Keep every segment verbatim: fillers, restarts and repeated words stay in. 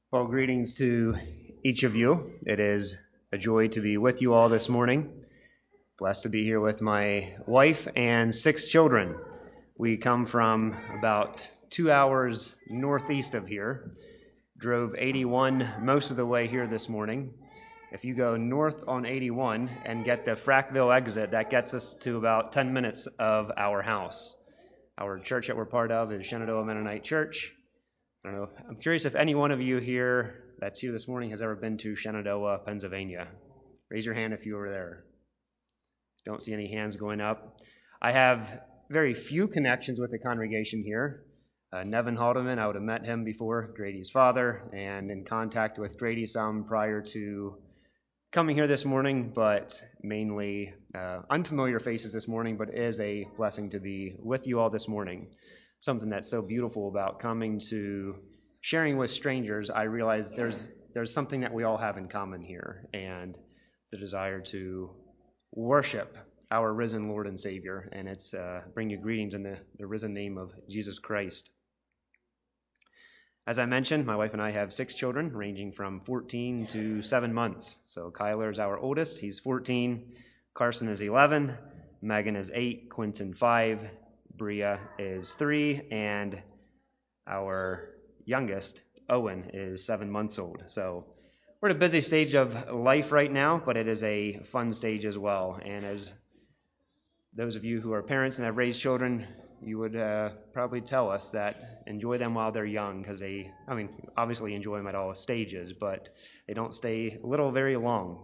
Well, greetings to each of you. It is a joy to be with you all this morning. Blessed to be here with my wife and six children. We come from about two hours northeast of here. Drove eighty-one most of the way here this morning. If you go north on eighty-one and get the Frackville exit, that gets us to about ten minutes of our house. Our church that we're part of is Shenandoah Mennonite Church. I don't know. I'm curious if any one of you here that's here this morning has ever been to Shenandoah, Pennsylvania. Raise your hand if you were there. Don't see any hands going up. I have very few connections with the congregation here. Uh, Nevin Haldeman, I would have met him before, Grady's father, and in contact with Grady some prior to coming here this morning, but mainly uh, unfamiliar faces this morning, but it is a blessing to be with you all this morning. Something that's so beautiful about coming to sharing with strangers, I realize there's there's something that we all have in common here, and the desire to worship our risen Lord and Savior, and it's uh, bring you greetings in the, the risen name of Jesus Christ. As I mentioned, my wife and I have six children, ranging from fourteen to seven months. So Kyler is our oldest, he's fourteen, Carson is eleven, Megan is eight, Quentin five, Bria is three, and our youngest, Owen, is seven months old. So we're at a busy stage of life right now, but it is a fun stage as well. And as those of you who are parents and have raised children, you would uh, probably tell us that enjoy them while they're young, because they, I mean, obviously enjoy them at all stages, but they don't stay little very long.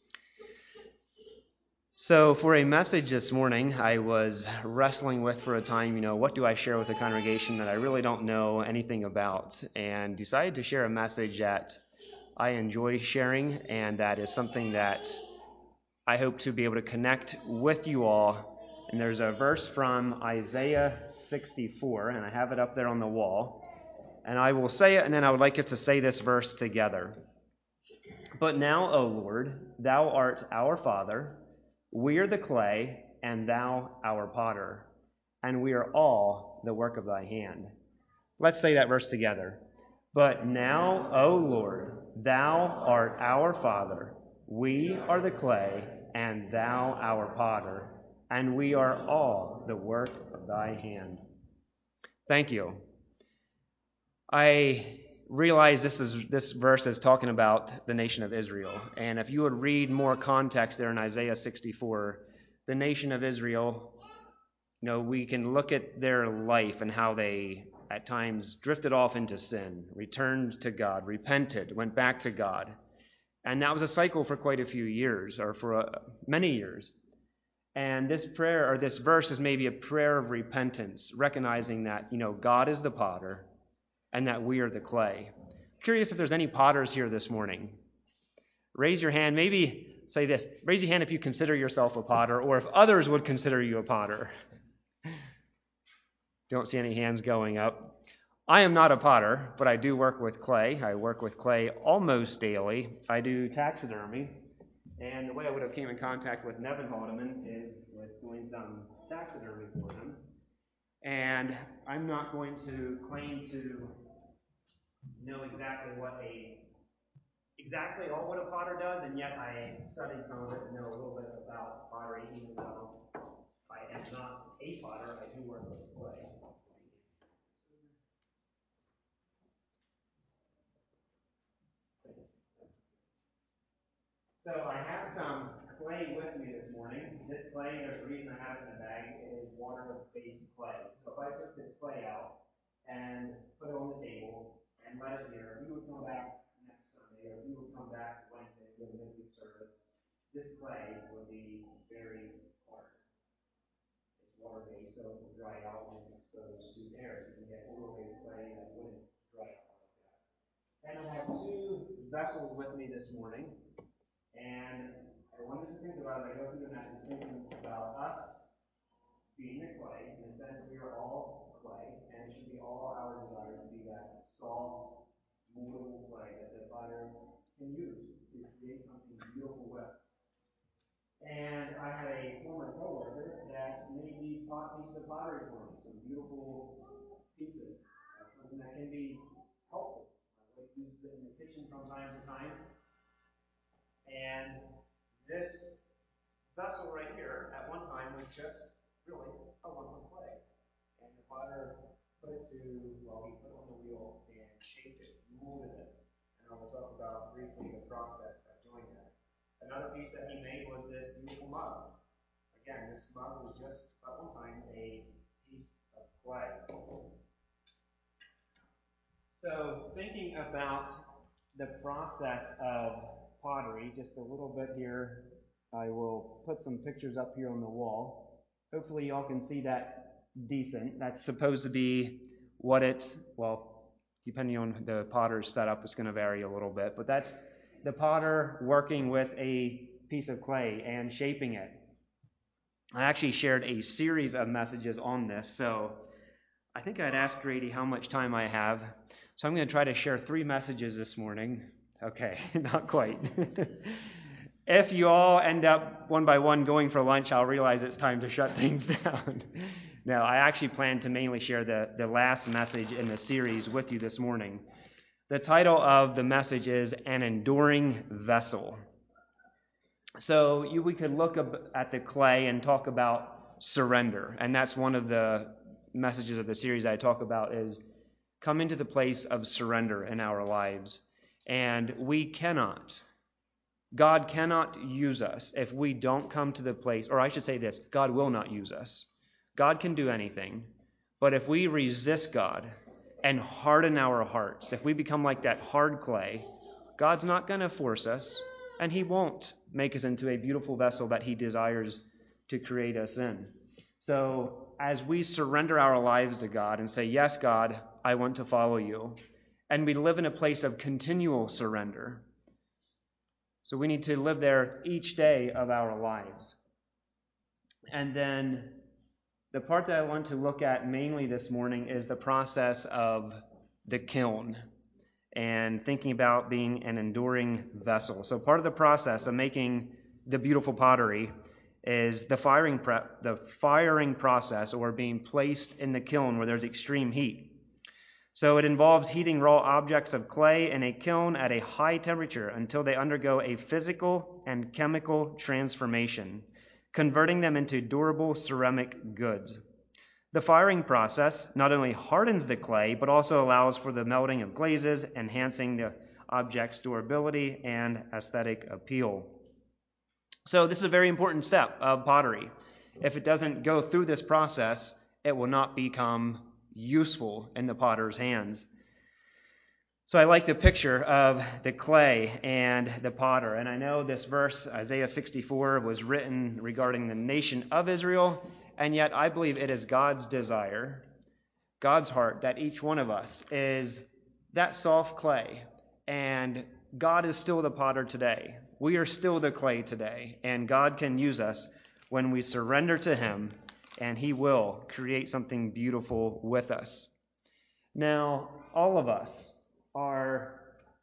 So for a message this morning, I was wrestling with for a time, you know, what do I share with the congregation that I really don't know anything about, and decided to share a message that I enjoy sharing, and that is something that I hope to be able to connect with you all. And there's a verse from Isaiah sixty-four, and I have it up there on the wall. And I will say it, and then I would like us to say this verse together. But now, O Lord, thou art our Father, we are the clay, and thou our potter, and we are all the work of thy hand. Let's say that verse together. But now, O Lord, thou art our Father, we are the clay, and thou our potter, and we are all the work of thy hand. Thank you. I realize this is this verse is talking about the nation of Israel, and if you would read more context there in Isaiah sixty-four, the nation of Israel, you know, we can look at their life and how they at times drifted off into sin, returned to God, repented, went back to God. And that was a cycle for quite a few years, or for uh, many years. And this prayer, or this verse, is maybe a prayer of repentance, recognizing that, you know, God is the potter and that we are the clay. Curious if there's any potters here this morning. Raise your hand. Maybe say this. Raise your hand if you consider yourself a potter, or if others would consider you a potter. Don't see any hands going up. I am not a potter, but I do work with clay. I work with clay almost daily. I do taxidermy. And the way I would have came in contact with Nevin Haldeman is with doing some taxidermy for him. And I'm not going to claim to know exactly what a exactly all what a potter does, and yet I studied some of it and know a little bit about pottery, even though I am not a potter. I do work with clay. So I have some clay with me this morning. This clay, there's a reason I have it in the bag. It is water-based clay. So if I took this clay out and put it on the table and let it here, we would come back next Sunday, or we would come back Wednesday for the midweek service. This clay would be very hard. It's water-based, so it will dry out when it's exposed to air. So you can get oil-based clay that wouldn't dry out like that. And I have two vessels with me this morning. And I want us to think about, as I go through the message, thinking about us being the clay. In a sense, we are all clay, and it should be all our desire to be that soft, moldable clay that the potter can use to create something beautiful with. And I had a former coworker that made these pot pieces of pottery for me, some beautiful pieces, uh, something that can be helpful. I like to use it in the And this vessel right here, at one time, was just really a lump of clay. And the potter put it to, well, he put it on the wheel and shaped it, molded it. And I will talk about briefly the process of doing that. Another piece that he made was this beautiful mug. Again, this mug was just, at one time, a piece of clay. So, thinking about the process of pottery, just a little bit here, I will put some pictures up here on the wall. Hopefully y'all can see that decent. That's supposed to be what it, well, depending on the potter's setup, it's going to vary a little bit, but that's the potter working with a piece of clay and shaping it. I actually shared a series of messages on this, so I think I'd ask Grady how much time I have. So I'm going to try to share three messages this morning. Okay, not quite. If you all end up one by one going for lunch, I'll realize it's time to shut things down. No, I actually plan to mainly share the, the last message in the series with you this morning. The title of the message is An Enduring Vessel. So you, we could look at the clay and talk about surrender, and that's one of the messages of the series I talk about is come into the place of surrender in our lives. And we cannot, God cannot use us if we don't come to the place, or I should say this, God will not use us. God can do anything, but if we resist God and harden our hearts, if we become like that hard clay, God's not going to force us, and He won't make us into a beautiful vessel that He desires to create us in. So as we surrender our lives to God and say, yes, God, I want to follow you, and we live in a place of continual surrender. So we need to live there each day of our lives. And then the part that I want to look at mainly this morning is the process of the kiln and thinking about being an enduring vessel. So part of the process of making the beautiful pottery is the firing prep, the firing process, or being placed in the kiln where there's extreme heat. So it involves heating raw objects of clay in a kiln at a high temperature until they undergo a physical and chemical transformation, converting them into durable ceramic goods. The firing process not only hardens the clay, but also allows for the melting of glazes, enhancing the object's durability and aesthetic appeal. So this is a very important step of pottery. If it doesn't go through this process, it will not become useful in the potter's hands. So I like the picture of the clay and the potter. And I know this verse, Isaiah sixty-four, was written regarding the nation of Israel. And yet I believe it is God's desire, God's heart, that each one of us is that soft clay. And God is still the potter today. We are still the clay today. And God can use us when we surrender to Him, and He will create something beautiful with us. Now, all of us are,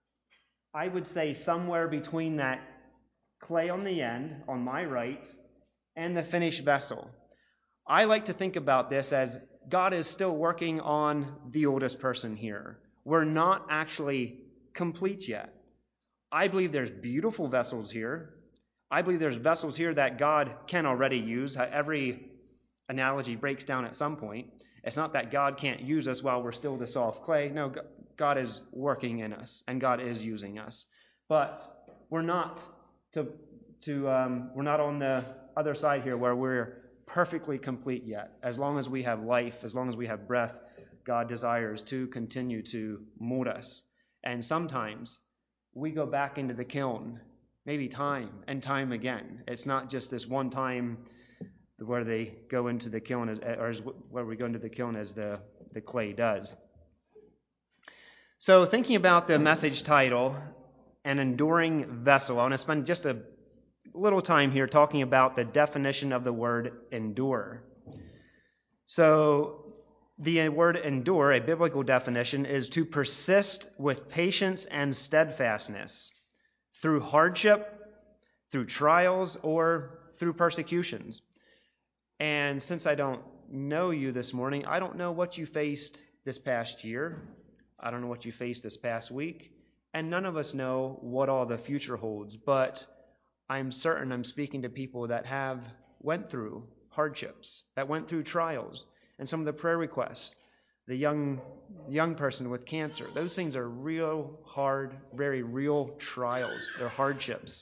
I would say, somewhere between that clay on the end, on my right, and the finished vessel. I like to think about this as God is still working on the oldest person here. We're not actually complete yet. I believe there's beautiful vessels here. I believe there's vessels here that God can already use. Every analogy breaks down at some point. It's not that God can't use us while we're still the soft clay. No, God is working in us, and God is using us. But we're not to to um, we're not on the other side here where we're perfectly complete yet. As long as we have life, as long as we have breath, God desires to continue to mold us. And sometimes we go back into the kiln, maybe time and time again. It's not just this one time where they go into the kiln, as, or where we go into the kiln as the, the clay does. So thinking about the message title, An Enduring Vessel, I want to spend just a little time here talking about the definition of the word endure. So the word endure, a biblical definition, is to persist with patience and steadfastness through hardship, through trials, or through persecutions. And since I don't know you this morning, I don't know what you faced this past year. I don't know what you faced this past week. And none of us know what all the future holds. But I'm certain I'm speaking to people that have went through hardships, that went through trials, and some of the prayer requests, the young young person with cancer. Those things are real hard, very real trials. They're hardships.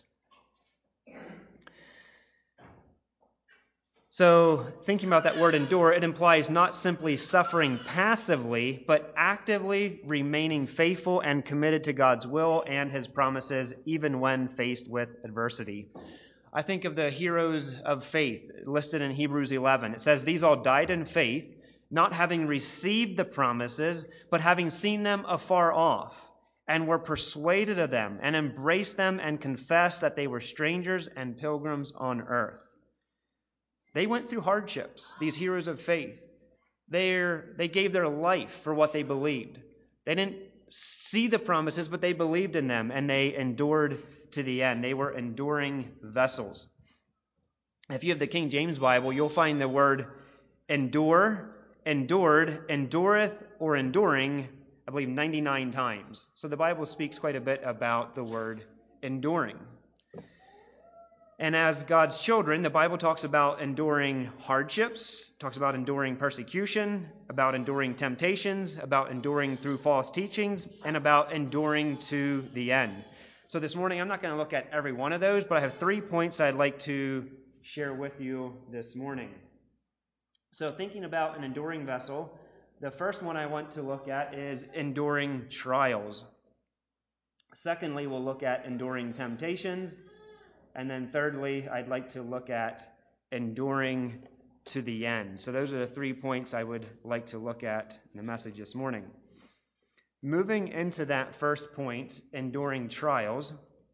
So thinking about that word endure, it implies not simply suffering passively, but actively remaining faithful and committed to God's will and his promises, even when faced with adversity. I think of the heroes of faith listed in Hebrews eleven. It says, "These all died in faith, not having received the promises, but having seen them afar off, and were persuaded of them, and embraced them, and confessed that they were strangers and pilgrims on earth." They went through hardships, these heroes of faith. They're, they gave their life for what they believed. They didn't see the promises, but they believed in them, and they endured to the end. They were enduring vessels. If you have the King James Bible, you'll find the word endure, endured, endureth, or enduring, I believe, ninety-nine times. So the Bible speaks quite a bit about the word enduring. And as God's children, the Bible talks about enduring hardships, talks about enduring persecution, about enduring temptations, about enduring through false teachings, and about enduring to the end. So this morning, I'm not going to look at every one of those, but I have three points I'd like to share with you this morning. So thinking about an enduring vessel, the first one I want to look at is enduring trials. Secondly, we'll look at enduring temptations. And then thirdly, I'd like to look at enduring to the end. So those are the three points I would like to look at in the message this morning. Moving into that first point, enduring trials.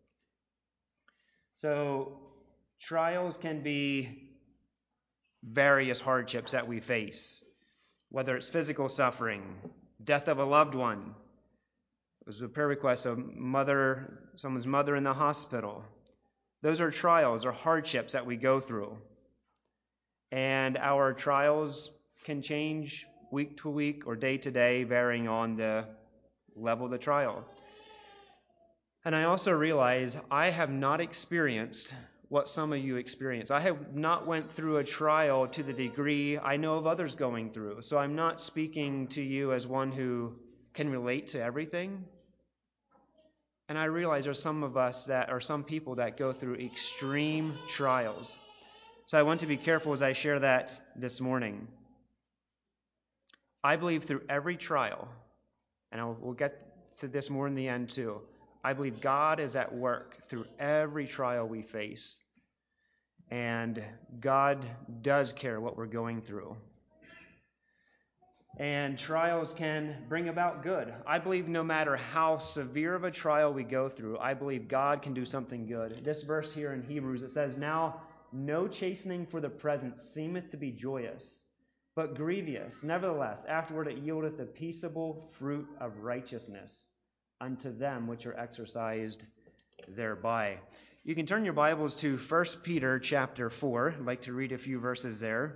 So trials can be various hardships that we face, whether it's physical suffering, death of a loved one. It was a prayer request of mother, someone's mother in the hospital. Those are trials or hardships that we go through. And our trials can change week to week or day to day, varying on the level of the trial. And I also realize I have not experienced what some of you experience. I have not went through a trial to the degree I know of others going through. So I'm not speaking to you as one who can relate to everything. And I realize there's some of us that are some people that go through extreme trials. So I want to be careful as I share that this morning. I believe through every trial, and I'll, we'll get to this more in the end too, I believe God is at work through every trial we face. And God does care what we're going through. And trials can bring about good. I believe no matter how severe of a trial we go through, I believe God can do something good. This verse here in Hebrews, it says, "Now no chastening for the present seemeth to be joyous, but grievous. Nevertheless, afterward it yieldeth the peaceable fruit of righteousness unto them which are exercised thereby." You can turn your Bibles to First Peter chapter four. I'd like to read a few verses there.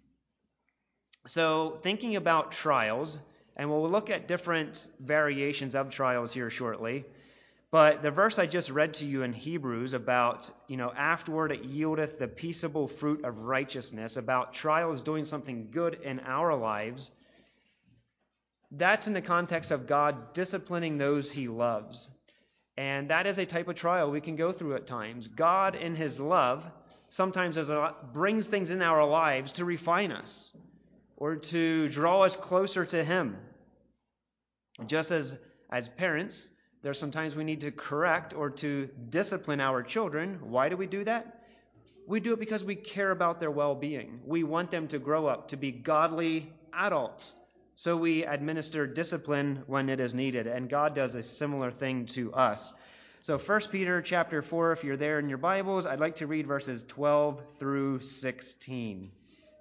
So thinking about trials, and we'll look at different variations of trials here shortly, but the verse I just read to you in Hebrews about, you know, afterward it yieldeth the peaceable fruit of righteousness, about trials doing something good in our lives, that's in the context of God disciplining those he loves. And that is a type of trial we can go through at times. God in his love sometimes brings things in our lives to refine us, or to draw us closer to him. Just as as parents, there's sometimes we need to correct or to discipline our children. Why do we do that? We do it because we care about their well-being. We want them to grow up to be godly adults. So we administer discipline when it is needed, and God does a similar thing to us. So First Peter chapter four, if you're there in your Bibles, I'd like to read verses twelve through sixteen.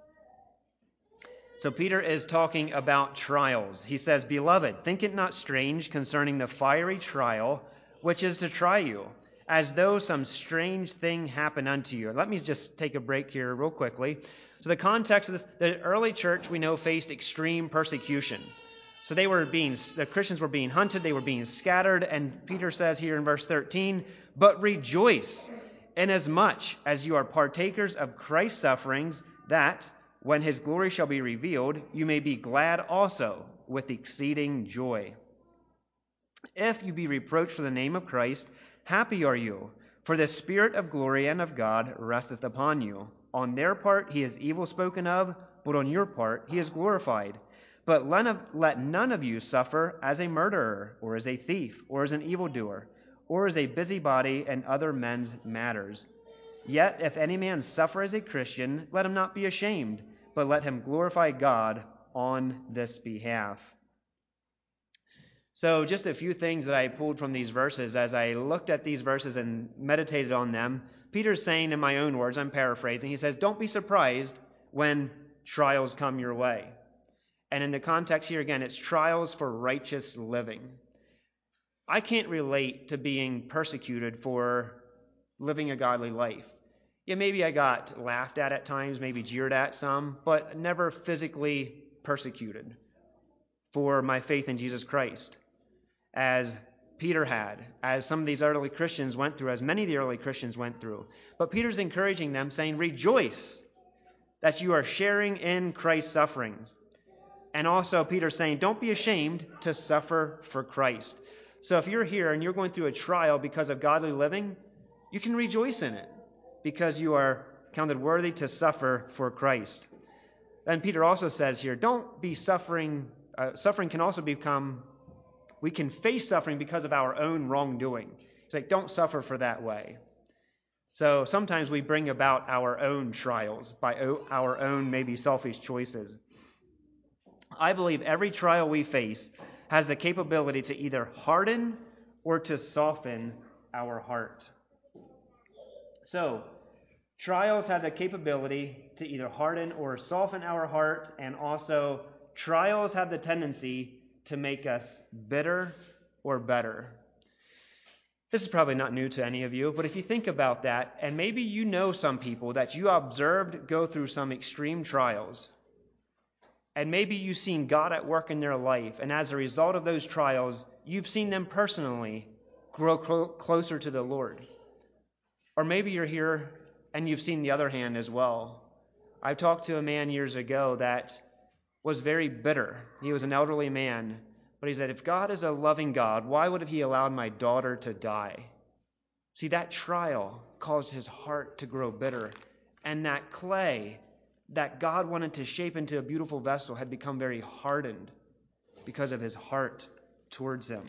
So Peter is talking about trials. He says, "Beloved, think it not strange concerning the fiery trial, which is to try you, as though some strange thing happened unto you." Let me just take a break here real quickly. So the context of this, the early church we know faced extreme persecution. So they were being, the Christians were being hunted, they were being scattered, and Peter says here in verse thirteen, "But rejoice inasmuch as you are partakers of Christ's sufferings, that, when his glory shall be revealed, you may be glad also with exceeding joy. If you be reproached for the name of Christ, happy are you, for the Spirit of glory and of God resteth upon you. On their part he is evil spoken of, but on your part he is glorified. But let none of you suffer as a murderer, or as a thief, or as an evildoer, or as a busybody in other men's matters. Yet if any man suffer as a Christian, let him not be ashamed, but let him glorify God on this behalf. So just a few things that I pulled from these verses. As I looked at these verses and meditated on them, Peter's saying in my own words, I'm paraphrasing, he says, don't be surprised when trials come your way. And in the context here, again, it's trials for righteous living. I can't relate to being persecuted for living a godly life. Yeah, maybe I got laughed at at times, maybe jeered at some, but never physically persecuted for my faith in Jesus Christ, as Peter had, as some of these early Christians went through, as many of the early Christians went through. But Peter's encouraging them, saying, rejoice that you are sharing in Christ's sufferings. And also Peter's saying, don't be ashamed to suffer for Christ. So if you're here and you're going through a trial because of godly living, you can rejoice in it because you are counted worthy to suffer for Christ. Then Peter also says here, don't be suffering. Uh, suffering can also become, we can face suffering because of our own wrongdoing. It's like, don't suffer for that way. So sometimes we bring about our own trials by our own maybe selfish choices. I believe every trial we face has the capability to either harden or to soften our heart. So, trials have the capability to either harden or soften our heart, and also trials have the tendency to make us bitter or better. This is probably not new to any of you, but if you think about that, and maybe you know some people that you observed go through some extreme trials, and maybe you've seen God at work in their life, and as a result of those trials, you've seen them personally grow clo- closer to the Lord. Or maybe you're here and you've seen the other hand as well. I talked to a man years ago that was very bitter. He was an elderly man, but he said, if God is a loving God, why would he allow my daughter to die? See, that trial caused his heart to grow bitter, and that clay that God wanted to shape into a beautiful vessel had become very hardened because of his heart towards him.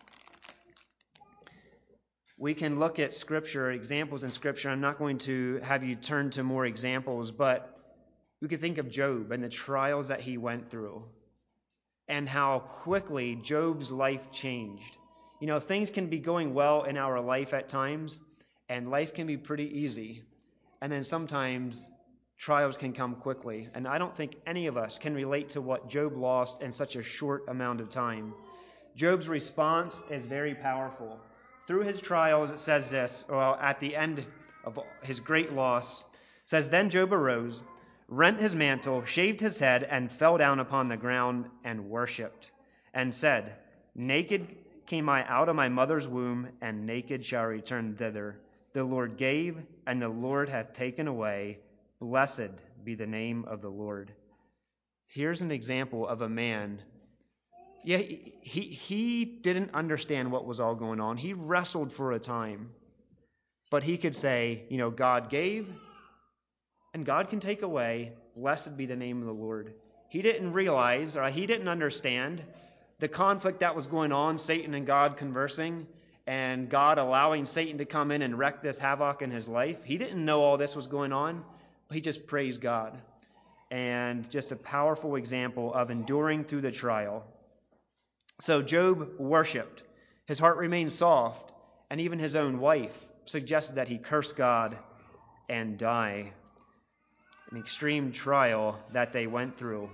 We can look at Scripture, examples in Scripture. I'm not going to have you turn to more examples, but we could think of Job and the trials that he went through and how quickly Job's life changed. You know, things can be going well in our life at times, and life can be pretty easy. And then sometimes trials can come quickly, and I don't think any of us can relate to what Job lost in such a short amount of time. Job's response is very powerful. Through his trials, it says this, well, at the end of his great loss, it says, then Job arose, rent his mantle, shaved his head, and fell down upon the ground and worshipped, and said, naked came I out of my mother's womb, and naked shall I return thither. The Lord gave, and the Lord hath taken away. Blessed be the name of the Lord. Here's an example of a man. Yeah, he, he didn't understand what was all going on. He wrestled for a time. But he could say, you know, God gave, and God can take away. Blessed be the name of the Lord. He didn't realize, or he didn't understand the conflict that was going on, Satan and God conversing, and God allowing Satan to come in and wreak this havoc in his life. He didn't know all this was going on. He just praised God. And just a powerful example of enduring through the trial. So Job worshipped. His heart remained soft, and even his own wife suggested that he curse God and die. An extreme trial that they went through.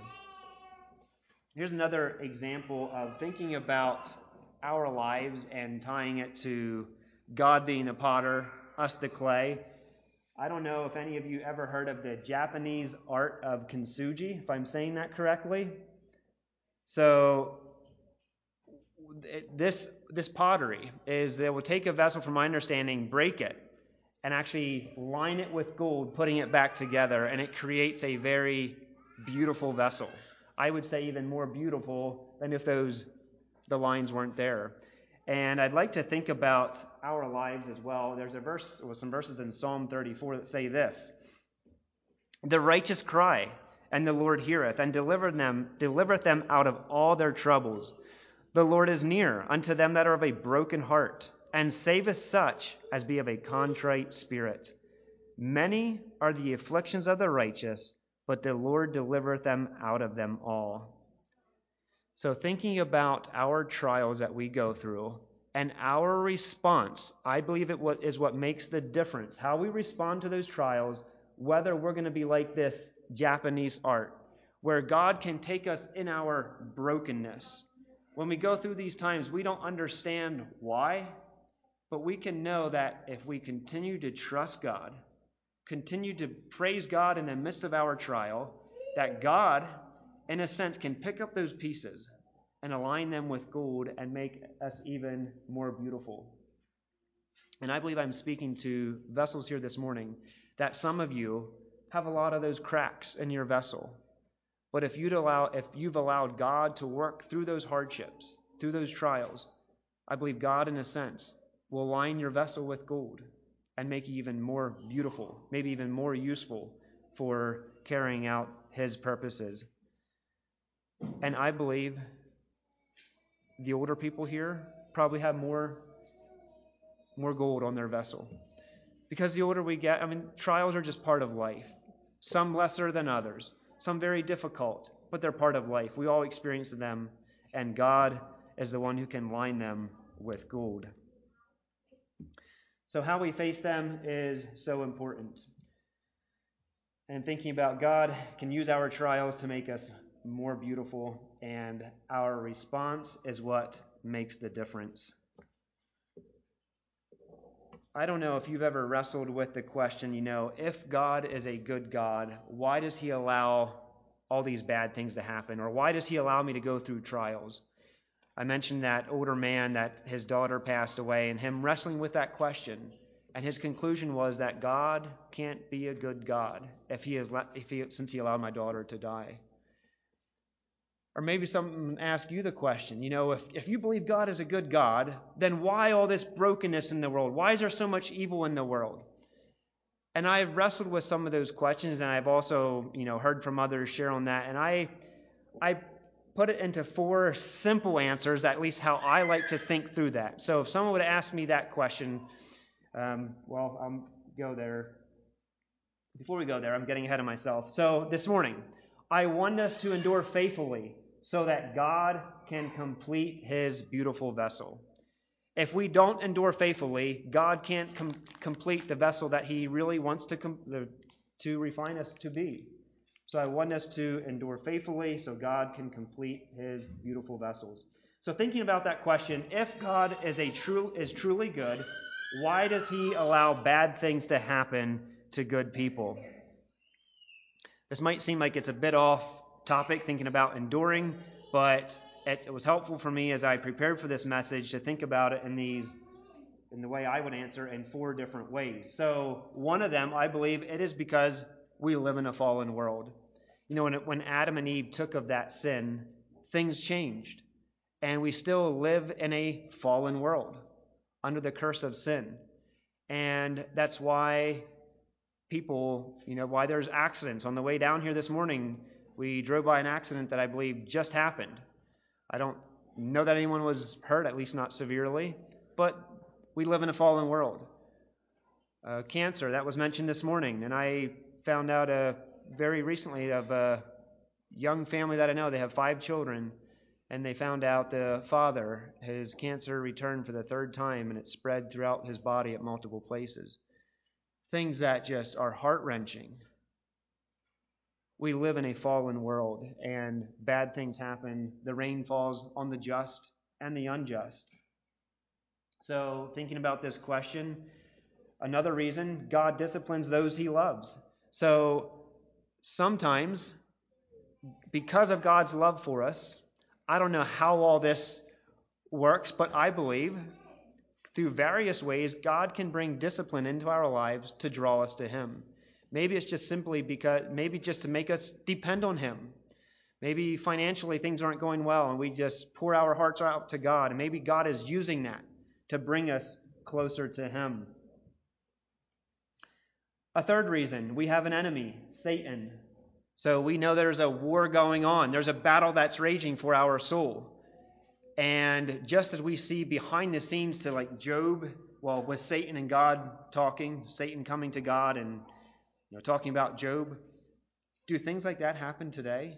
Here's another example of thinking about our lives and tying it to God being the potter, us the clay. I don't know if any of you ever heard of the Japanese art of kintsugi, if I'm saying that correctly. So this this pottery is they will take a vessel, from my understanding, break it, and actually line it with gold, putting it back together, and it creates a very beautiful vessel. I would say even more beautiful than if those the lines weren't there. And I'd like to think about our lives as well. There's a verse, or some verses in Psalm thirty-four that say this: "The righteous cry, and the Lord heareth, and delivereth them, delivereth them out of all their troubles. The Lord is near unto them that are of a broken heart, and saveth such as be of a contrite spirit. Many are the afflictions of the righteous, but the Lord delivereth them out of them all." So thinking about our trials that we go through and our response, I believe it is what makes the difference. How we respond to those trials, whether we're going to be like this Japanese art, where God can take us in our brokenness. When we go through these times, we don't understand why, but we can know that if we continue to trust God, continue to praise God in the midst of our trial, that God, in a sense, can pick up those pieces and align them with gold and make us even more beautiful. And I believe I'm speaking to vessels here this morning that some of you have a lot of those cracks in your vessel. But if you'd allow, if you've allowed God to work through those hardships, through those trials, I believe God, in a sense, will line your vessel with gold and make you even more beautiful, maybe even more useful for carrying out His purposes. And I believe the older people here probably have more, more gold on their vessel. Because the older we get, I mean, trials are just part of life. Some lesser than others. Some very difficult, but they're part of life. We all experience them, and God is the one who can line them with gold. So how we face them is so important. And thinking about God can use our trials to make us more beautiful, and our response is what makes the difference. I don't know if you've ever wrestled with the question, you know, if God is a good God, why does He allow all these bad things to happen? Or why does He allow me to go through trials? I mentioned that older man that his daughter passed away, and him wrestling with that question. And his conclusion was that God can't be a good God if he has, if he, since He allowed my daughter to die. Or maybe someone ask you the question, you know, if, if you believe God is a good God, then why all this brokenness in the world? Why is there so much evil in the world? And I've wrestled with some of those questions, and I've also, you know, heard from others share on that. And I, I put it into four simple answers, at least how I like to think through that. So if someone would ask me that question, um, well, I'll go there. Before we go there, I'm getting ahead of myself. So this morning, I want us to endure faithfully so that God can complete His beautiful vessel. If we don't endure faithfully, God can't com- complete the vessel that He really wants to com- the, to refine us to be. So I want us to endure faithfully so God can complete His beautiful vessels. So thinking about that question, if God is a true is truly good, why does He allow bad things to happen to good people? This might seem like it's a bit off topic, thinking about enduring, but it, it was helpful for me as I prepared for this message to think about it in these, in the way I would answer in four different ways. So one of them, I believe, it is because we live in a fallen world. You know, when, it, when Adam and Eve took of that sin, things changed. And we still live in a fallen world under the curse of sin. And that's why people, you know, why there's accidents. On the way down here this morning, we drove by an accident that I believe just happened. I don't know that anyone was hurt, at least not severely, but we live in a fallen world. Uh, cancer, that was mentioned this morning, and I found out uh, very recently of a young family that I know. They have five children, and they found out the father, his cancer returned for the third time, and it spread throughout his body at multiple places. Things that just are heart-wrenching. We live in a fallen world, and bad things happen. The rain falls on the just and the unjust. So, thinking about this question, another reason, God disciplines those He loves. So, sometimes, because of God's love for us, I don't know how all this works, but I believe through various ways, God can bring discipline into our lives to draw us to Him. Maybe it's just simply because, maybe just to make us depend on Him. Maybe financially things aren't going well and we just pour our hearts out to God. And maybe God is using that to bring us closer to Him. A third reason, we have an enemy, Satan. So we know there's a war going on. There's a battle that's raging for our soul. And just as we see behind the scenes to like Job, well, with Satan and God talking, Satan coming to God and you know talking about Job, do things like that happen today?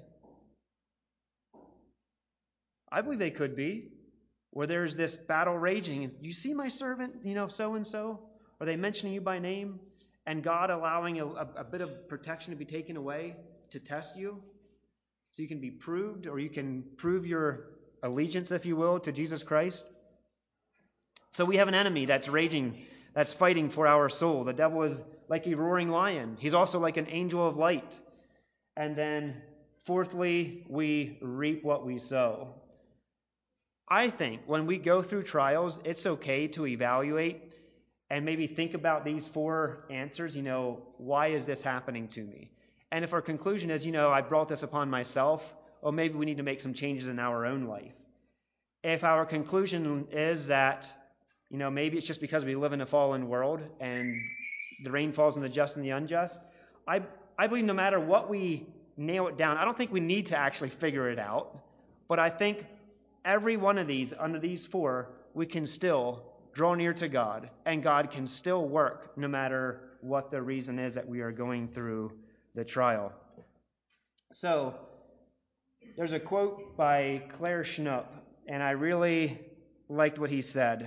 I believe they could be, where there's this battle raging. You see my servant, you know, so-and-so? Are they mentioning you by name? And God allowing a, a bit of protection to be taken away to test you so you can be proved, or you can prove your allegiance, if you will, to Jesus Christ. So we have an enemy that's raging, that's fighting for our soul. The devil is like a roaring lion. He's also like an angel of light. And then, fourthly, we reap what we sow. I think when we go through trials, it's okay to evaluate and maybe think about these four answers. You know, why is this happening to me? And if our conclusion is, you know, I brought this upon myself, or maybe we need to make some changes in our own life. If our conclusion is that, you know, maybe it's just because we live in a fallen world and the rain falls on the just and the unjust, I, I believe no matter what we nail it down, I don't think we need to actually figure it out. But I think every one of these, under these four, we can still draw near to God, and God can still work no matter what the reason is that we are going through the trial. So, there's a quote by Claire Schnupp, and I really liked what he said.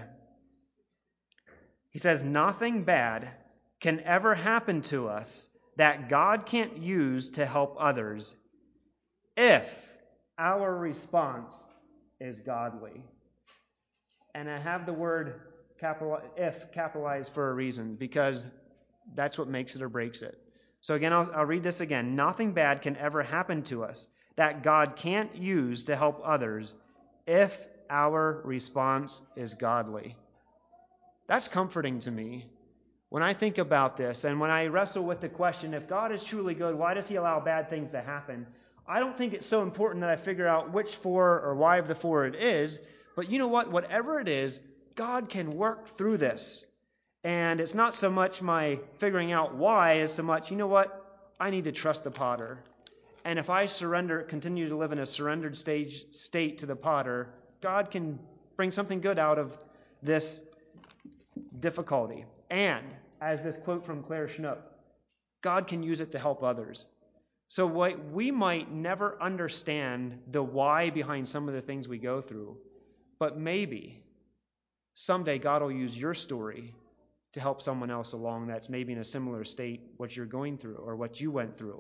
He says, "Nothing bad can ever happen to us that God can't use to help others if our response is godly." And I have the word capital if capitalized for a reason, because that's what makes it or breaks it. So again, I'll, I'll read this again. Nothing bad can ever happen to us that God can't use to help others if our response is godly. That's comforting to me. When I think about this and when I wrestle with the question, if God is truly good, why does He allow bad things to happen? I don't think it's so important that I figure out which four or why of the four it is. But you know what? Whatever it is, God can work through this. And it's not so much my figuring out why as so much, you know what? I need to trust the potter. And if I surrender, continue to live in a surrendered stage state to the potter, God can bring something good out of this difficulty. And, as this quote from Claire Schnupp, God can use it to help others. So what we might never understand the why behind some of the things we go through, but maybe someday God will use your story to help someone else along that's maybe in a similar state, what you're going through or what you went through.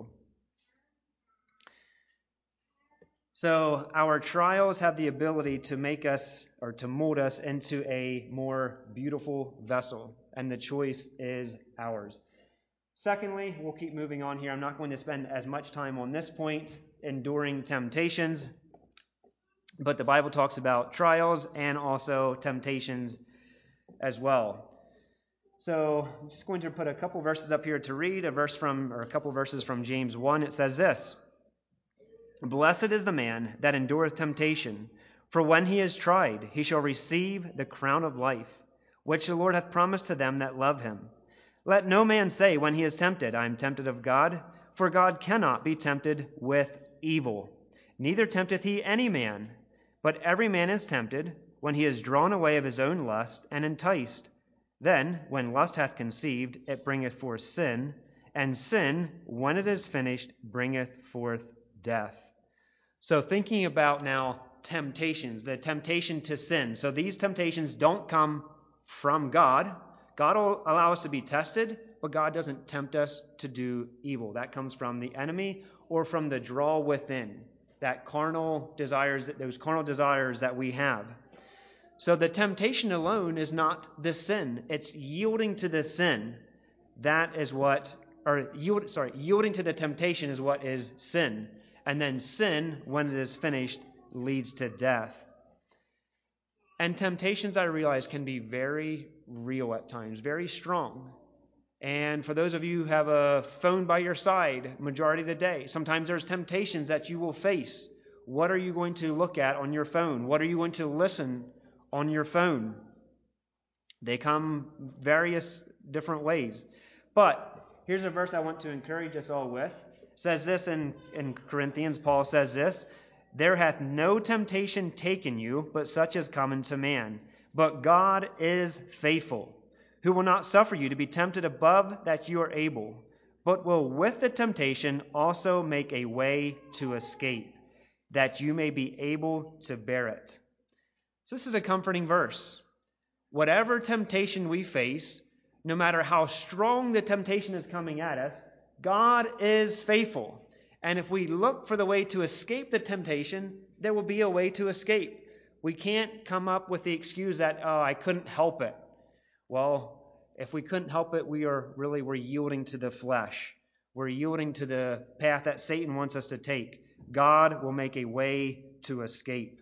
So our trials have the ability to make us or to mold us into a more beautiful vessel, and the choice is ours. Secondly, we'll keep moving on here. I'm not going to spend as much time on this point, enduring temptations, but the Bible talks about trials and also temptations as well. So I'm just going to put a couple verses up here to read, a verse from, or a couple verses from James one. It says this: "Blessed is the man that endureth temptation, for when he is tried, he shall receive the crown of life, which the Lord hath promised to them that love him. Let no man say when he is tempted, I am tempted of God, for God cannot be tempted with evil. Neither tempteth he any man, but every man is tempted when he is drawn away of his own lust and enticed. Then, when lust hath conceived, it bringeth forth sin, and sin, when it is finished, bringeth forth death." So thinking about now temptations, the temptation to sin. So these temptations don't come from God. God will allow us to be tested, but God doesn't tempt us to do evil. That comes from the enemy or from the draw within, that carnal desires, those carnal desires that we have. So the temptation alone is not the sin. It's yielding to the sin. That is what, or yield, sorry, yielding to the temptation is what is sin. And then sin, when it is finished, leads to death. And temptations, I realize, can be very real at times, very strong. And for those of you who have a phone by your side majority of the day, sometimes there's temptations that you will face. What are you going to look at on your phone? What are you going to listen on your phone? They come various different ways. But here's a verse I want to encourage us all with. It says this in, in Corinthians, Paul says this, "There hath no temptation taken you, but such as common to man. But God is faithful, who will not suffer you to be tempted above that you are able, but will with the temptation also make a way to escape, that you may be able to bear it." So this is a comforting verse. Whatever temptation we face, no matter how strong the temptation is coming at us, God is faithful. And if we look for the way to escape the temptation, there will be a way to escape. We can't come up with the excuse that, oh, I couldn't help it. Well, if we couldn't help it, we are really, we're yielding to the flesh. We're yielding to the path that Satan wants us to take. God will make a way to escape.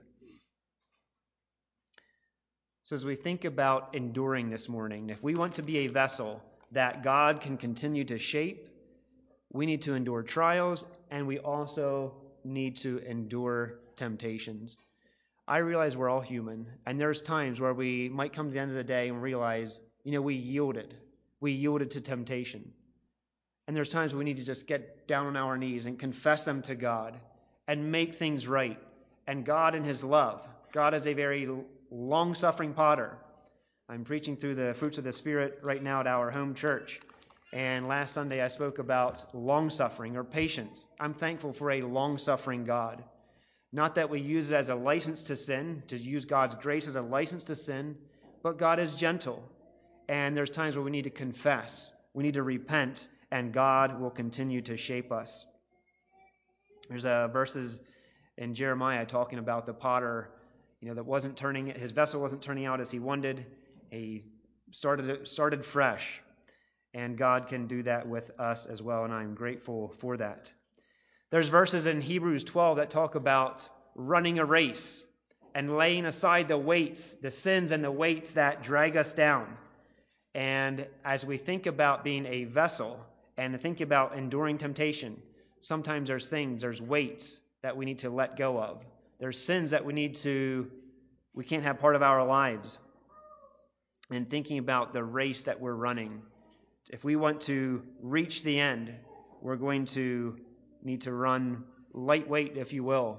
So as we think about enduring this morning, if we want to be a vessel that God can continue to shape, we need to endure trials, and we also need to endure temptations. I realize we're all human, and there's times where we might come to the end of the day and realize, you know, we yielded. We yielded to temptation. And there's times we need to just get down on our knees and confess them to God and make things right. And God in His love, God is a very long-suffering potter. I'm preaching through the fruits of the Spirit right now at our home church. And last Sunday I spoke about long-suffering or patience. I'm thankful for a long-suffering God. Not that we use it as a license to sin, to use God's grace as a license to sin, but God is gentle. And there's times where we need to confess. We need to repent, and God will continue to shape us. There's uh, verses in Jeremiah talking about the potter, you know, that wasn't turning, his vessel wasn't turning out as he wanted. He started started fresh, and God can do that with us as well, and I'm grateful for that. There's verses in Hebrews twelve that talk about running a race and laying aside the weights, the sins and the weights that drag us down. And as we think about being a vessel and think about enduring temptation, sometimes there's things, there's weights that we need to let go of. There's sins that we need to, we can't have part of our lives. And thinking about the race that we're running, if we want to reach the end, we're going to need to run lightweight, if you will.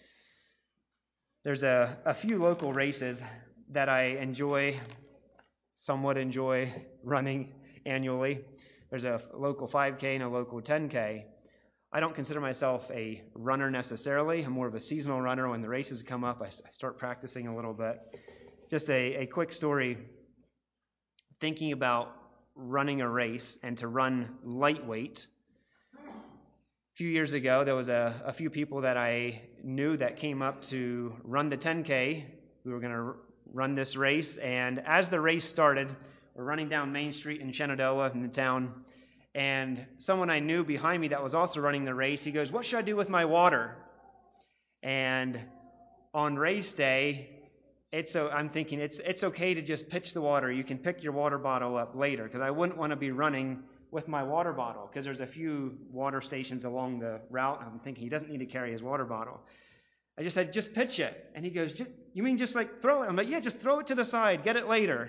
There's a, a few local races that I enjoy, somewhat enjoy running annually. There's a local five K and a local ten K. I don't consider myself a runner necessarily. I'm more of a seasonal runner. When the races come up, I, I start practicing a little bit. Just a, a quick story. Thinking about running a race and to run lightweight. A few years ago, there was a, a few people that I knew that came up to run the ten K. We were going to r- run this race, and as the race started, we're running down Main Street in Shenandoah in the town, and someone I knew behind me that was also running the race, he goes, "What should I do with my water?" And on race day, it's so I'm thinking it's it's okay to just pitch the water. You can pick your water bottle up later, because I wouldn't want to be running with my water bottle, because there's a few water stations along the route. I'm thinking he doesn't need to carry his water bottle. I just said, "Just pitch it." And he goes, "You mean just like throw it?" I'm like, "Yeah, just throw it to the side. Get it later."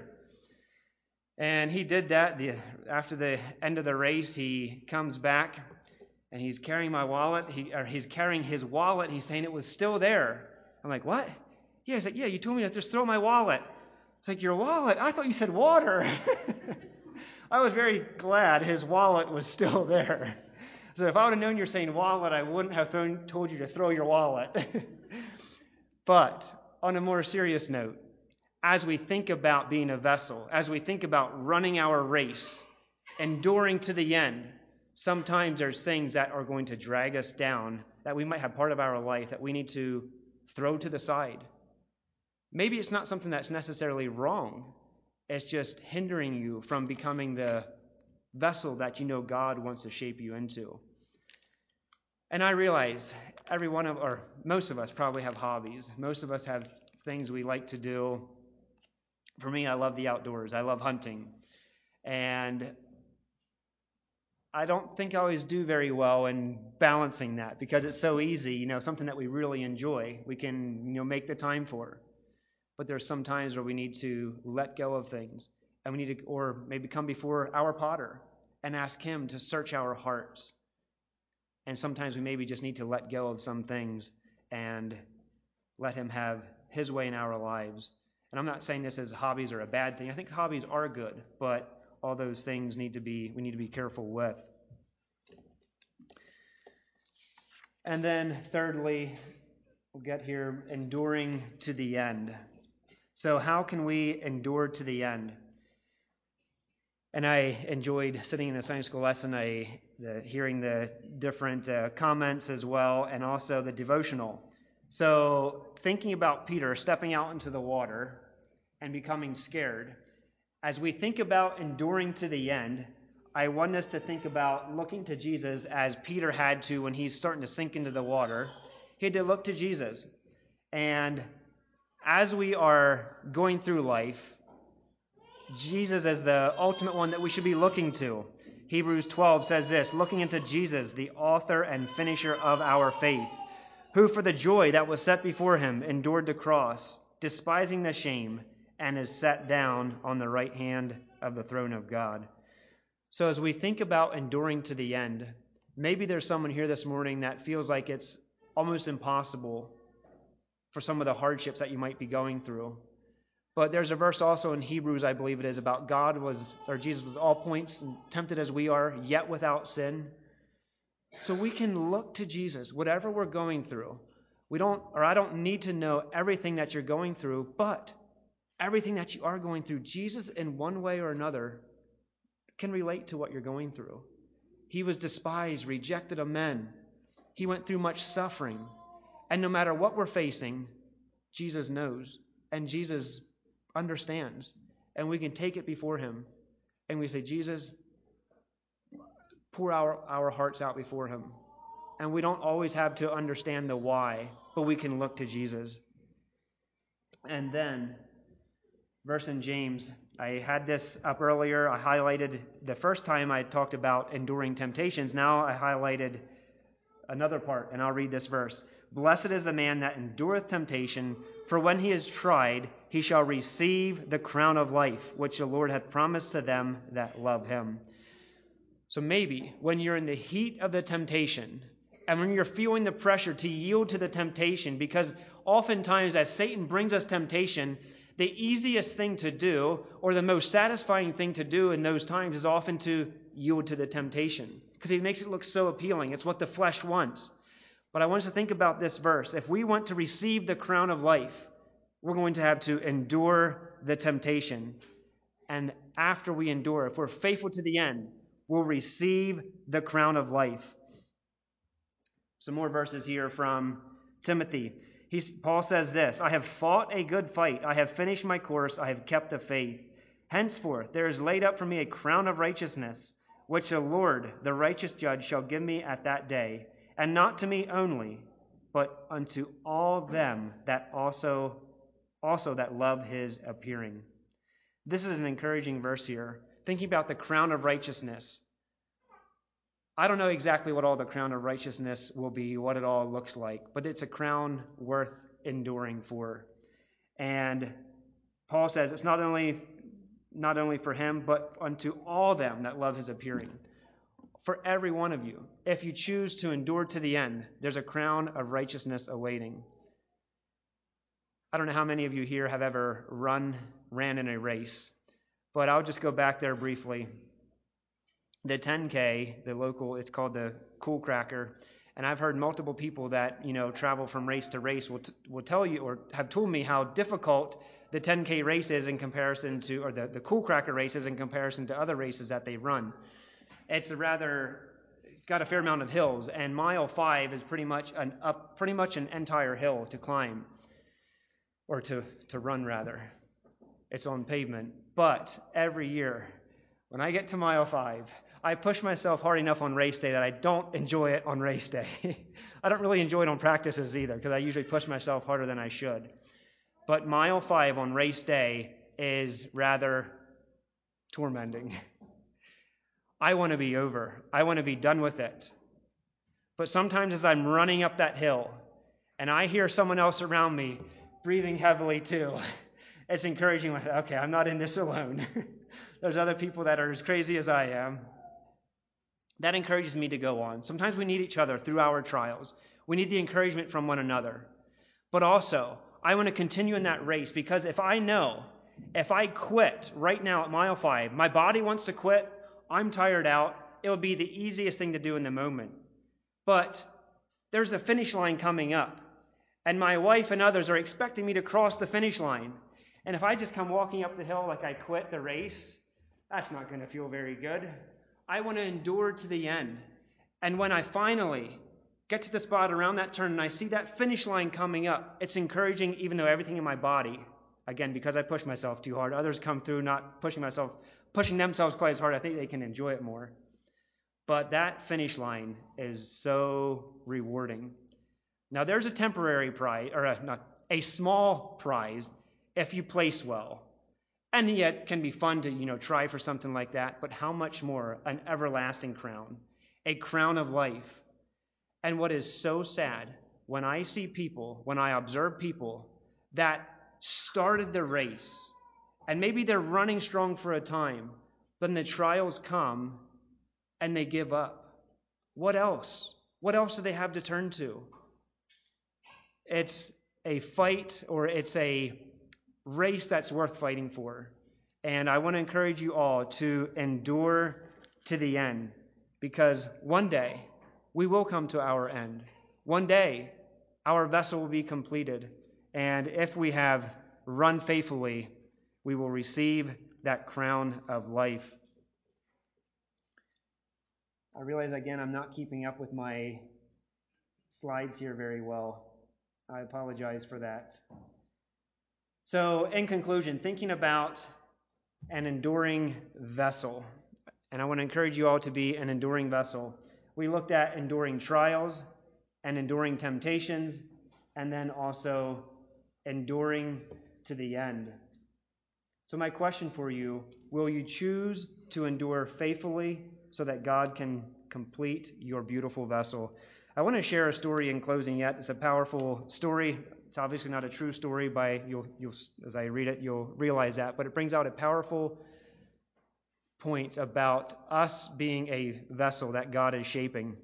And he did that. The, after the end of the race, he comes back, and he's carrying my wallet. He, or he's carrying his wallet. He's saying it was still there. I'm like, "What?" Yeah, he's like, "Yeah, you told me to just throw my wallet." It's like, "Your wallet? I thought you said water." I was very glad his wallet was still there. So if I would have known you're saying wallet, I wouldn't have thrown, told you to throw your wallet. But on a more serious note, as we think about being a vessel, as we think about running our race, enduring to the end, sometimes there's things that are going to drag us down, that we might have part of our life that we need to throw to the side. Maybe it's not something that's necessarily wrong. It's just hindering you from becoming the vessel that you know God wants to shape you into. And I realize every one of, or most of us probably have hobbies. Most of us have things we like to do. For me, I love the outdoors. I love hunting. And I don't think I always do very well in balancing that because it's so easy, you know, something that we really enjoy, we can, you know, make the time for. But there's some times where we need to let go of things, and we need to, or maybe come before our potter and ask him to search our hearts. And sometimes we maybe just need to let go of some things and let him have his way in our lives. And I'm not saying this as hobbies are a bad thing. I think hobbies are good, but all those things need to be, we need to be careful with. And then thirdly, we'll get here, enduring to the end. So how can we endure to the end? And I enjoyed sitting in the Sunday school lesson, I, the, hearing the different uh, comments as well, and also the devotional. So thinking about Peter stepping out into the water and becoming scared, as we think about enduring to the end, I want us to think about looking to Jesus as Peter had to when he's starting to sink into the water. He had to look to Jesus. And as we are going through life, Jesus is the ultimate one that we should be looking to. Hebrews twelve says this, looking into Jesus, the author and finisher of our faith, who for the joy that was set before him endured the cross, despising the shame, and is set down on the right hand of the throne of God. So as we think about enduring to the end, maybe there's someone here this morning that feels like it's almost impossible for some of the hardships that you might be going through. But there's a verse also in Hebrews, I believe it is, about God was, or Jesus was all points tempted as we are, yet without sin. So we can look to Jesus, whatever we're going through. We don't, or I don't need to know everything that you're going through, but everything that you are going through, Jesus in one way or another can relate to what you're going through. He was despised, rejected of men. He went through much suffering. And no matter what we're facing, Jesus knows. And Jesus understands. And we can take it before him. And we say, Jesus, pour our, our hearts out before him. And we don't always have to understand the why, but we can look to Jesus. And then, verse in James, I had this up earlier. I highlighted the first time I talked about enduring temptations. Now I highlighted another part, and I'll read this verse. Blessed is the man that endureth temptation, for when he is tried, he shall receive the crown of life, which the Lord hath promised to them that love him. So maybe when you're in the heat of the temptation, and when you're feeling the pressure to yield to the temptation, because oftentimes as Satan brings us temptation, the easiest thing to do, or the most satisfying thing to do in those times, is often to yield to the temptation, because he makes it look so appealing. It's what the flesh wants. But I want us to think about this verse. If we want to receive the crown of life, we're going to have to endure the temptation. And after we endure, if we're faithful to the end, we'll receive the crown of life. Some more verses here from Timothy. He, Paul says this, I have fought a good fight. I have finished my course. I have kept the faith. Henceforth, there is laid up for me a crown of righteousness, which the Lord, the righteous judge, shall give me at that day, and not to me only, but unto all them that also, also that love his appearing. This is an encouraging verse here, thinking about the crown of righteousness. I don't know exactly what all the crown of righteousness will be, what it all looks like, but it's a crown worth enduring for. And Paul says it's not only not only for him, but unto all them that love his appearing. For every one of you, if you choose to endure to the end, there's a crown of righteousness awaiting. I don't know how many of you here have ever run, ran in a race, but I'll just go back there briefly. The ten K, the local, it's called the Cool Cracker, and I've heard multiple people that, you know, travel from race to race will t- will tell you or have told me how difficult the ten K race is in comparison to, or the, the Cool Cracker race is in comparison to other races that they run. It's a rather, it's got a fair amount of hills, and mile five is pretty much an up, pretty much an entire hill to climb, or to, to run rather. It's on pavement, but every year when I get to mile five, I push myself hard enough on race day that I don't enjoy it on race day. I don't really enjoy it on practices either, because I usually push myself harder than I should. But mile five on race day, is rather tormenting. I want to be over. I want to be done with it. But sometimes as I'm running up that hill and I hear someone else around me breathing heavily too, it's encouraging with, okay, I'm not in this alone. There's other people that are as crazy as I am. That encourages me to go on. Sometimes we need each other through our trials. We need the encouragement from one another. But also, I want to continue in that race, because if I know, if I quit right now at mile five, my body wants to quit, I'm tired out, it will be the easiest thing to do in the moment. But there's a finish line coming up, and my wife and others are expecting me to cross the finish line. And if I just come walking up the hill like I quit the race, that's not going to feel very good. I want to endure to the end. And when I finally get to the spot around that turn and I see that finish line coming up, it's encouraging, even though everything in my body, again, because I push myself too hard, others come through not pushing myself, pushing themselves quite as hard. I think they can enjoy it more. But that finish line is so rewarding. Now, there's a temporary prize, or a, not a small prize, if you place well. And yet can be fun to, you know, try for something like that. But how much more an everlasting crown, a crown of life. And what is so sad, when I see people, when I observe people that started the race, and maybe they're running strong for a time, but then the trials come and they give up. What else? What else do they have to turn to? It's a fight, or it's a race that's worth fighting for. And I want to encourage you all to endure to the end, because one day we will come to our end. One day our vessel will be completed, and if we have run faithfully, we will receive that crown of life. I realize, again, I'm not keeping up with my slides here very well. I apologize for that. So, in conclusion, thinking about an enduring vessel, and I want to encourage you all to be an enduring vessel. We looked at enduring trials and enduring temptations, and then also enduring to the end. So my question for you, will you choose to endure faithfully so that God can complete your beautiful vessel? I want to share a story in closing yet. It's a powerful story. It's obviously not a true story. By you'll, you'll, as I read it, you'll realize that. But it brings out a powerful point about us being a vessel that God is shaping.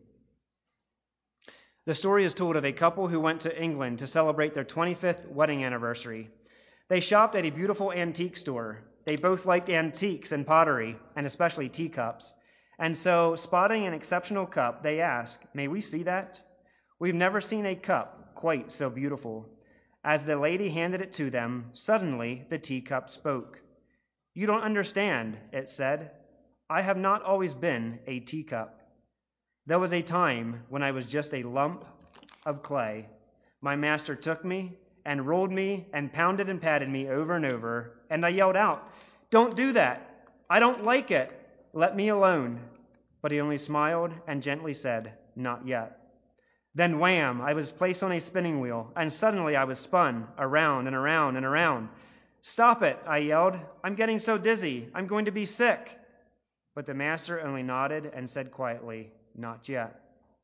The story is told of a couple who went to England to celebrate their twenty-fifth wedding anniversary. They shopped at a beautiful antique store. They both liked antiques and pottery, and especially teacups. And so, spotting an exceptional cup, they asked, "May we see that? We've never seen a cup quite so beautiful." As the lady handed it to them, suddenly the teacup spoke. "You don't understand," it said. "I have not always been a teacup. There was a time when I was just a lump of clay. My master took me and rolled me and pounded and patted me over and over, and I yelled out, 'Don't do that. I don't like it. Let me alone.' But he only smiled and gently said, 'Not yet.' Then wham, I was placed on a spinning wheel, and suddenly I was spun around and around and around. 'Stop it,' I yelled. 'I'm getting so dizzy. I'm going to be sick.' But the master only nodded and said quietly, 'Not yet.'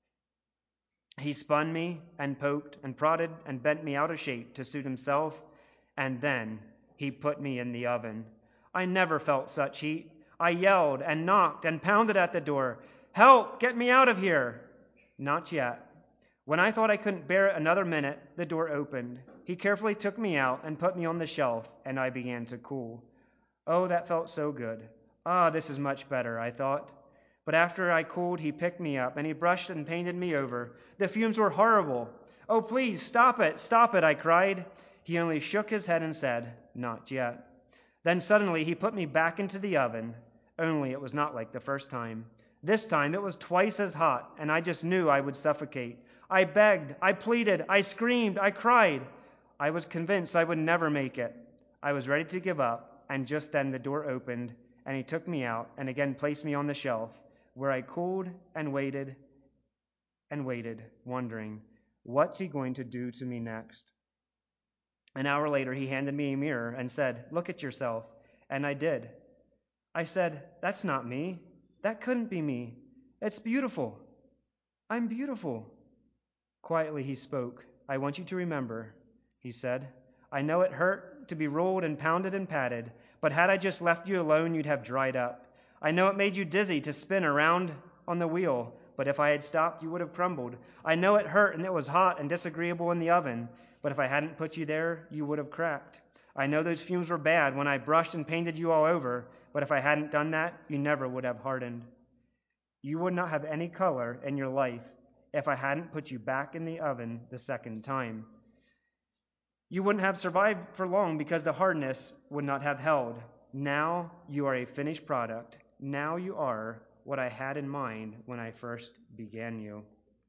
He spun me and poked and prodded and bent me out of shape to suit himself, and then he put me in the oven. I never felt such heat. I yelled and knocked and pounded at the door. 'Help! Get me out of here!' Not yet. When I thought I couldn't bear it another minute, the door opened. He carefully took me out and put me on the shelf, and I began to cool. Oh, that felt so good. Ah, this is much better, I thought. But after I cooled, he picked me up, and he brushed and painted me over. The fumes were horrible. 'Oh, please, stop it, stop it,' I cried. He only shook his head and said, 'Not yet.' Then suddenly he put me back into the oven, only it was not like the first time. This time it was twice as hot, and I just knew I would suffocate. I begged, I pleaded, I screamed, I cried. I was convinced I would never make it. I was ready to give up, and just then the door opened, and he took me out and again placed me on the shelf, where I cooled and waited and waited, wondering, what's he going to do to me next? An hour later, he handed me a mirror and said, "Look at yourself." And I did. I said, "That's not me. That couldn't be me. It's beautiful. I'm beautiful." Quietly he spoke. "I want you to remember," he said. "I know it hurt to be rolled and pounded and patted, but had I just left you alone, you'd have dried up. I know it made you dizzy to spin around on the wheel, but if I had stopped, you would have crumbled. I know it hurt and it was hot and disagreeable in the oven, but if I hadn't put you there, you would have cracked. I know those fumes were bad when I brushed and painted you all over, but if I hadn't done that, you never would have hardened. You would not have any color in your life if I hadn't put you back in the oven the second time. You wouldn't have survived for long because the hardness would not have held. Now you are a finished product. Now you are what I had in mind when I first began you."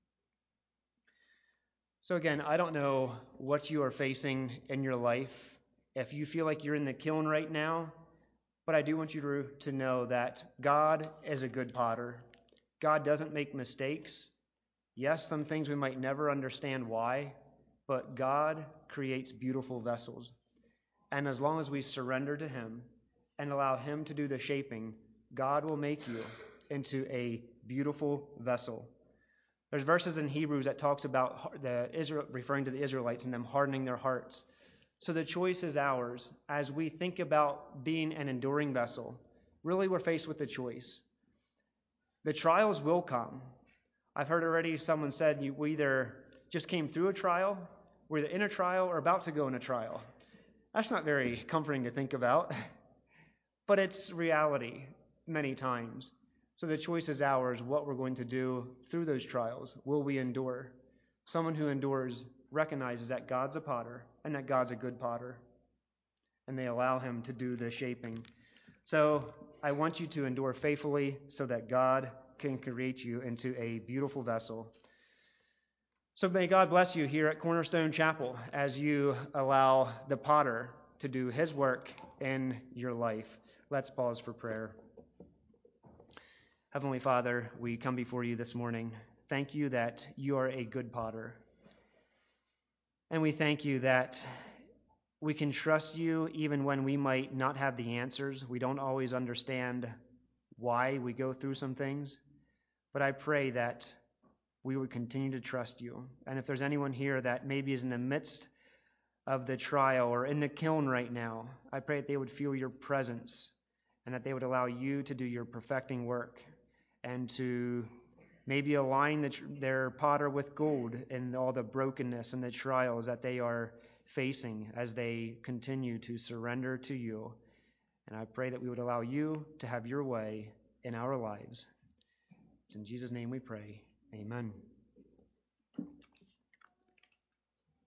So again, I don't know what you are facing in your life. If you feel like you're in the kiln right now, but I do want you to, to know that God is a good potter. God doesn't make mistakes. Yes, some things we might never understand why, but God creates beautiful vessels. And as long as we surrender to Him and allow Him to do the shaping, God will make you into a beautiful vessel. There's verses in Hebrews that talks about the Israel, referring to the Israelites and them hardening their hearts. So the choice is ours. As we think about being an enduring vessel, really we're faced with a choice. The trials will come. I've heard already someone said you we either just came through a trial, we're either in a trial or about to go in a trial. That's not very comforting to think about, but it's reality many times. So the choice is ours, what we're going to do through those trials. Will we endure? Someone who endures recognizes that God's a potter and that God's a good potter, and they allow Him to do the shaping. So I want you to endure faithfully so that God can create you into a beautiful vessel. So may God bless you here at Cornerstone Chapel as you allow the potter to do his work in your life. Let's pause for prayer. Heavenly Father, we come before you this morning. Thank you that you are a good potter. And we thank you that we can trust you even when we might not have the answers. We don't always understand why we go through some things. But I pray that we would continue to trust you. And if there's anyone here that maybe is in the midst of the trial or in the kiln right now, I pray that they would feel your presence and that they would allow you to do your perfecting work and to maybe align the, their potter with gold in all the brokenness and the trials that they are facing as they continue to surrender to you. And I pray that we would allow you to have your way in our lives. It's in Jesus' name we pray. Amen.